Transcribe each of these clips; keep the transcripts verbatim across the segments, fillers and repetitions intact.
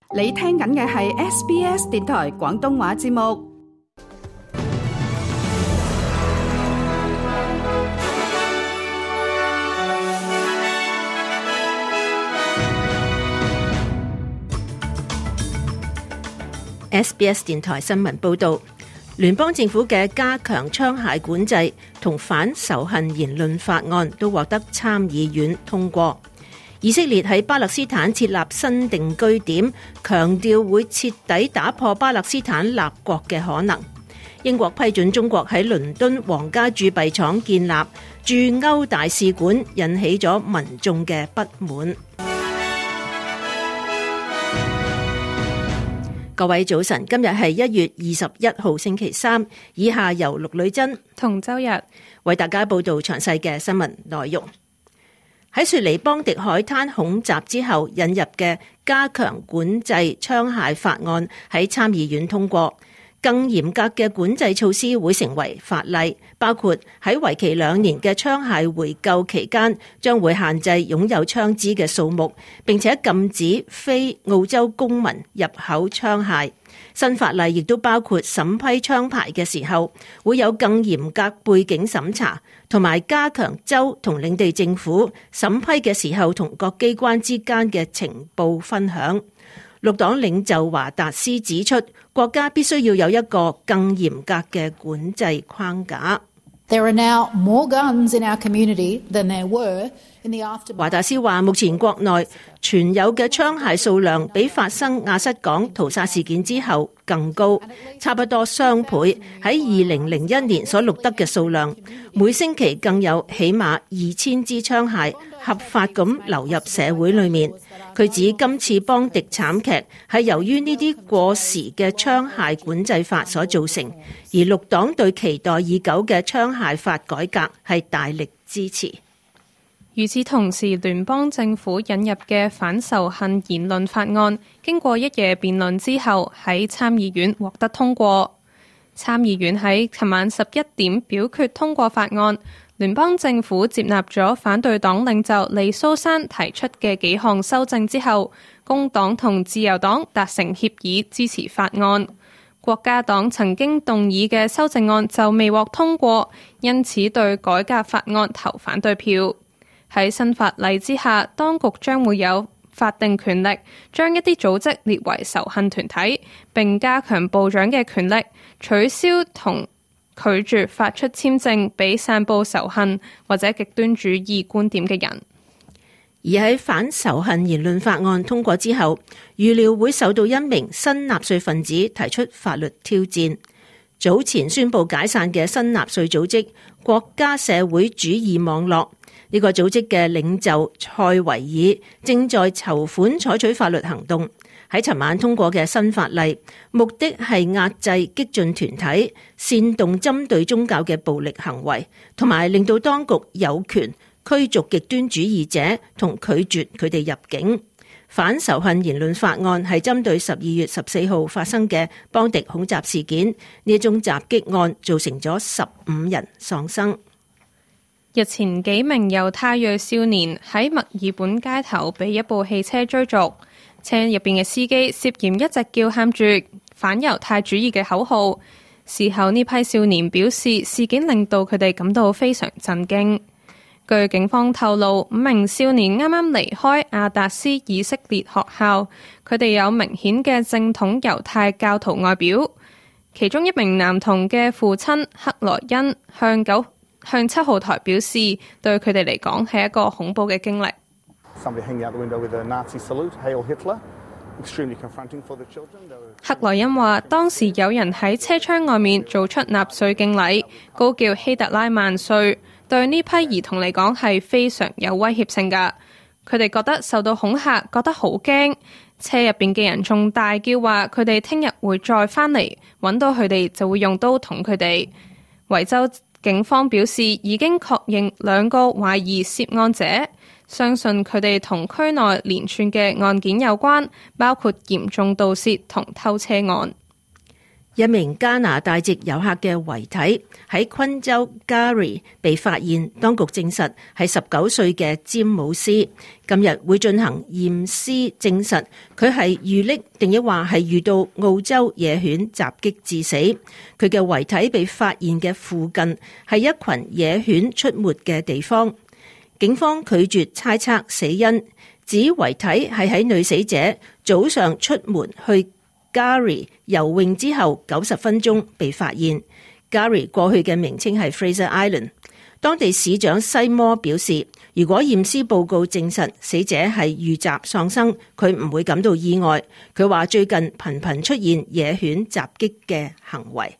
你聽緊嘅係 S B S 電台廣東話節目。 S B S 電台新聞報導，聯邦政府嘅加強槍械管制同反仇恨言論法案都獲得參議院通過。以色列喺巴勒斯坦設立新定居點，強調會徹底打破巴勒斯坦立國嘅可能。英國批准中國喺倫敦皇家鑄幣廠建立駐歐大使館，引起咗民眾嘅不滿。各位早晨，今日係一月二十一號星期三，以下由陸女珍同周日為大家報道詳細嘅新聞內容。喺雪梨邦迪海灘恐襲之後引入嘅加強管制槍械法案喺參議院通過，更嚴格嘅管制措施會成為法例，包括喺為期兩年嘅槍械回購期間，將會限制擁有槍支嘅數目，並且禁止非澳洲公民入口槍械。新法例亦都包括審批槍牌嘅時候會有更嚴格背景審查，同埋加強州同領地政府審批嘅時候同各機關之間嘅情報分享。綠黨領袖華達斯指出，國家必須要有一個更嚴格嘅管制框架。 There are now more guns in our community than there were in the aftermath. 華達斯話，目前國內存有嘅槍械數量比發生亞瑟港屠殺事件之後更高，差不多雙倍喺二零零一年所錄得嘅數量。每星期更有起碼二千支槍械合法咁流入社會裏面。佢指今次邦迪慘劇係由於呢啲過時嘅槍械管制法所造成，而綠黨對期待已久嘅槍械法改革係大力支持。 與此同時，聯邦政府引入嘅反仇恨言論法案，經過一夜辯論之後，喺參議院獲得通過。參議院喺琴晚十一點表決通過法案。聯邦政府接納咗反對黨領袖利蘇珊提出嘅幾項修正之後，工黨同自由黨達成協議支持法案。國家黨曾經動議嘅修正案就未獲通過，因此對改革法案投反對票。喺新法例之下，當局將會有法定權力將一啲組織列為仇恨團體，並加強部長嘅權力，取消同拒絕發出簽證俾散布仇恨或者極端主義觀點嘅人。 而喺反仇恨言論法案通過之後，預料會受到一名新納粹分子提出法律挑戰。早前宣布解散嘅新納粹組織國家社會主義網絡，呢個組織嘅領袖塞維爾正在籌款採取法律行動。喺尋晚通過嘅新法例，目的係壓制激進團體煽動針對宗教嘅暴力行為，同埋令到當局有權驅逐極端主義者同拒絕佢哋入境。反仇恨言論法案係針對十二月十四號發生嘅邦迪恐襲事件，呢一宗襲擊案造成咗十五人喪生。 日前幾名猶太裔少年喺墨爾本街頭被一部汽車追逐，車入邊嘅司機涉嫌一直叫喊住反猶太主義嘅口號。事後呢批少年表示，事件令到佢哋感到非常震驚。據警方透露，五名少年啱啱離開亞達斯以色列學校，佢哋有明顯嘅正統猶太教徒外表。其中一名男童嘅父親克萊恩向九向七號台表示，對佢哋嚟講係一個恐怖嘅經歷。克萊恩話，當時有人喺車窗外面做出納粹敬禮，高叫希特拉萬歲，對呢批兒童嚟講係非常有威脅性㗎。佢哋覺得受到恐嚇，覺得好驚。車入邊嘅人仲大叫話，佢哋聽日會再返嚟，揾到佢哋就會用刀捅佢哋。維州警方表示已經確認兩個懷疑涉案者，相信佢哋同區內連串嘅案件有關，包括嚴重盜竊同偷車案。 一名加拿大籍遊客嘅遺體喺昆州 Gary 被發現，當局證實係十九歲嘅詹姆斯。今日會進行驗屍，證實佢係遇溺定抑或係遇到澳洲野犬襲擊致死。佢嘅遺體被發現嘅附近係一群野犬出沒嘅地方。警方拒絕猜測死因，指遺體係喺女死者早上出門去Gary 游泳之後九十分鐘被發現。Gary 過去嘅名稱係 Fraser Island。當地市長西摩表示，如果驗屍報告證實死者係遇襲喪生，佢唔會感到意外。佢話最近頻頻出現野犬襲擊嘅行為。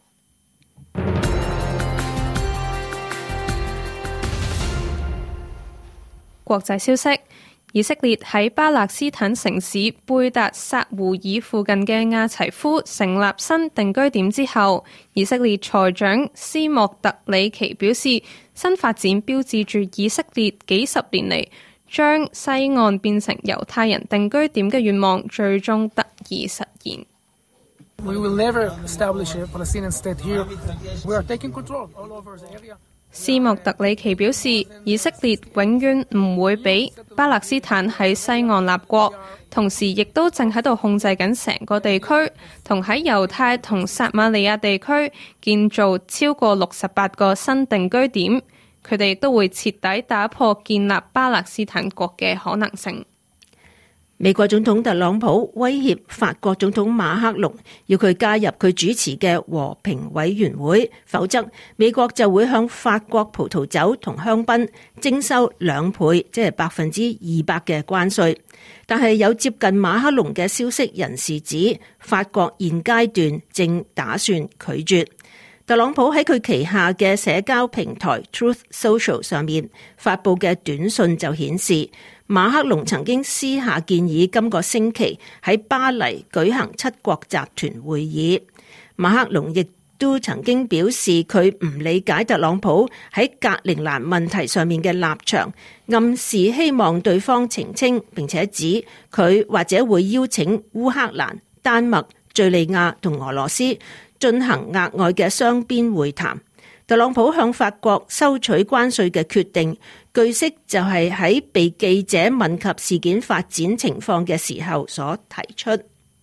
國際消息。以色列喺巴勒斯坦城市貝達薩胡爾附近嘅亞齊夫成立新定居點之後，以色列財長斯莫特里奇表示，新發展標誌住以色列幾十年嚟將西岸變成猶太人定居點嘅願望最終得以實現。 We will never establish a Palestinian state here. We are taking control all over the area. 斯莫特里奇表示，以色列永遠唔會俾巴勒斯坦喺西岸立國，同時亦都正喺度控制緊成個地區，同喺猶太同撒瑪利亞地區建造超過六十八個新定居點。佢哋亦都會徹底打破建立巴勒斯坦國嘅可能性。 美國總統特朗普威脅法國總統馬克龍，要佢加入佢主持嘅和平委員會，否則美國就會向法國葡萄酒同香檳徵收兩倍，即係百分之二百嘅關稅。但係有接近馬克龍嘅消息人士指，法國現階段正打算拒絕。特朗普喺佢旗下嘅社交平台 Truth Social 上面發佈嘅短訊就顯示，馬克龍曾經私下建議今個星期喺巴黎舉行七國集團會議。馬克龍亦都曾經表示佢唔理解特朗普喺格陵蘭問題上面嘅立場，暗示希望對方澄清，並且指佢或者會邀請烏克蘭、丹麥、敘利亞同俄羅斯進行額外嘅雙邊會談。特朗普向法國收取關稅嘅決定，據悉就係喺被記者問及事件發展情況嘅時候所提出。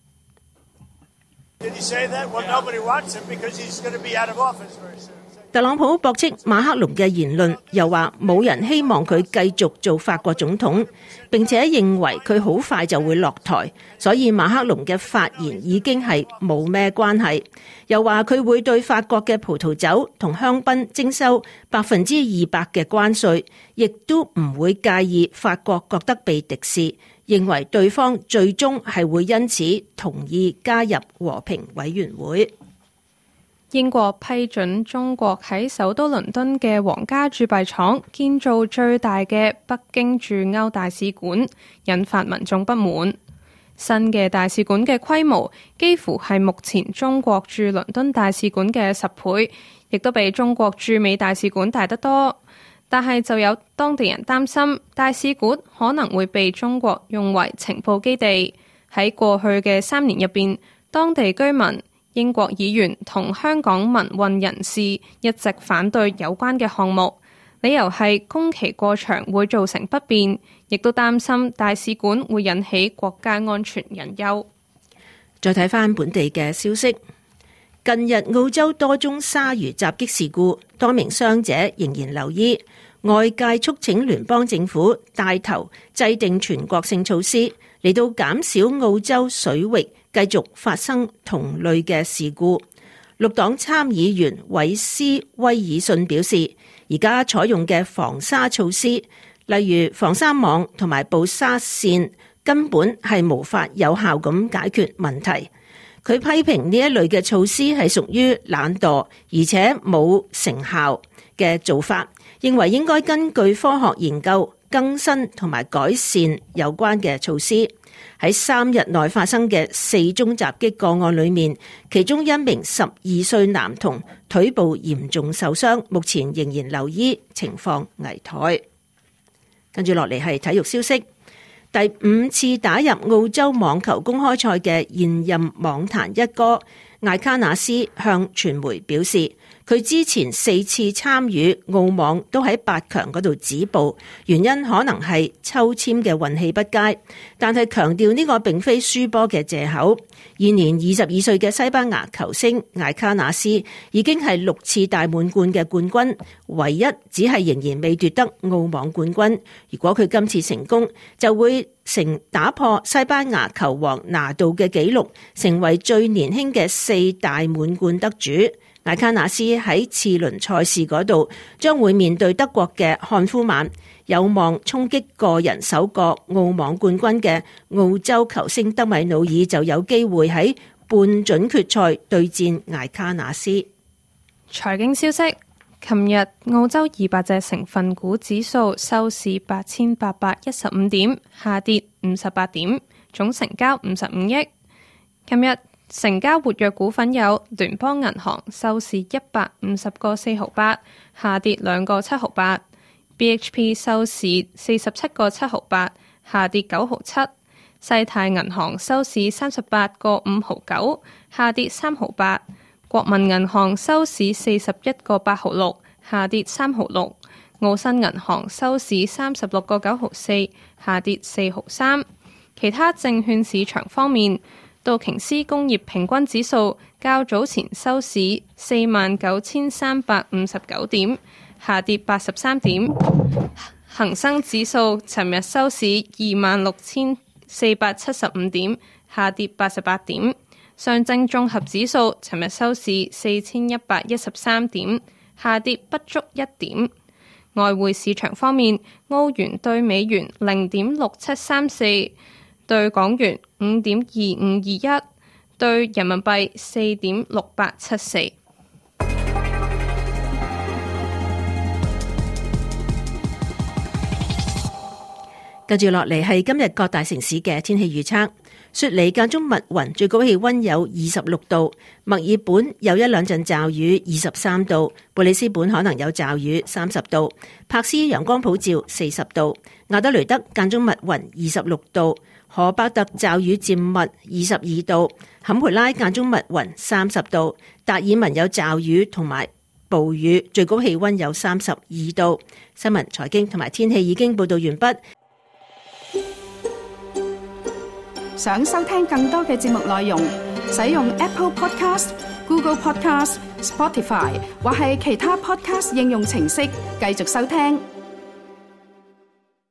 特朗普駁斥馬克龍嘅言論，又話冇人希望佢繼續做法國總統，並且認為佢好快就會落台，所以馬克龍嘅發言已經係冇咩關係。又話佢會對法國嘅葡萄酒同香檳徵收百分之二百嘅關稅，亦都唔會介意法國覺得被敵視，認為對方最終係會因此同意加入和平委員會。 英國批准中國喺首都倫敦嘅皇家鑄幣廠建造最大嘅北京駐歐大使館，引發民眾不滿。新嘅大使館嘅規模幾乎係目前中國駐倫敦大使館嘅十倍，亦都比中國駐美大使館大得多。但係就有當地人擔心，大使館可能會被中國用為情報基地。喺過去嘅三年入邊，當地居民、英國議員同香港民運人士一直反對有關嘅項目，理由係工期過長會造成不便，亦都擔心大使館會引起國家安全隱憂。 再睇返本地嘅消息，近日澳洲多宗鯊魚襲擊事故，多名傷者仍然留醫，外界促請聯邦政府帶頭制定全國性措施，嚟到減少澳洲水域繼續發生同類嘅事故。綠黨參議員韋斯威爾遜表示，而家採用嘅防鯊措施，例如防鯊網同埋捕鯊線，根本係無法有效咁解決問題。佢批評呢一類嘅措施係屬於懶惰而且冇成效嘅做法，認為應該根據科學研究更新同埋改善有關嘅措施。喺三日內發生嘅四宗襲擊個案裏面，其中一名十二歲男童腿部嚴重受傷，目前仍然留醫，情況危殆。跟住落嚟係體育消息，第五次打入澳洲網球公開賽嘅現任網壇一哥艾卡納斯向傳媒表示，佢之前四次參與澳網都喺八強嗰度止步，原因可能係抽籤嘅運氣不佳，但係強調呢個並非輸波嘅藉口。現年二十二歲嘅西班牙球星艾卡納斯已經係六次大滿貫嘅冠軍，唯一只係仍然未奪得澳網冠軍。如果佢今次成功，就會成打破西班牙球王拿度嘅紀錄，成為最年輕嘅四大滿貫得主。艾卡納斯喺次輪賽事嗰度將會面對德國嘅漢夫曼，有望衝擊個人首個澳網冠軍嘅澳洲球星德米努爾就有機會喺半準決賽對戰艾卡納斯。 財經消息，琴日澳洲二百隻成分股指數收市八千八百一十五點，下跌五十八點，總成交五十五億。琴日成交活躍股份有聯邦銀行，收市一百五十個四毫八，下跌兩個七毫八。B H P 收市四十七個七毫八，下跌九毫七。世泰銀行收市三十八個五毫九，下跌三毫八。國民銀行收市四十一個八毫六，下跌三毫六。澳新銀行收市三十六個九毫四，下跌四毫三。其他證券市場方面，道瓊斯工業平均指數較早前收市四萬九千三百五十九點，下跌八十三點。恒生指數尋日收市二萬六千四百七十五點，下跌八十八點。上證綜合指數尋日收市四千一百一十三點，下跌不足一點。外匯市場方面，澳元對美元零點六七三四，對港元五點二五二一，對人民幣四點六八七四。 跟住落嚟係今日各大城市嘅天氣預測。雪梨間中密雲，最高氣溫有二十六度；墨爾本有一兩陣驟雨，二十三度；布里斯本可能有驟雨，三十度；柏斯陽光普照，四十度；亞德雷德間中密雲，二十六度；荷伯特驟雨漸密，二十二度；坎培拉間中密雲，三十度；達爾文有驟雨同埋暴雨，最高氣溫有三十二度。新聞、財經同埋天氣已經報道完畢。 想收聽更多嘅節目內容，使用 Apple Podcast、Google Podcast、Spotify 或係其他 Podcast 應用程式繼續收聽。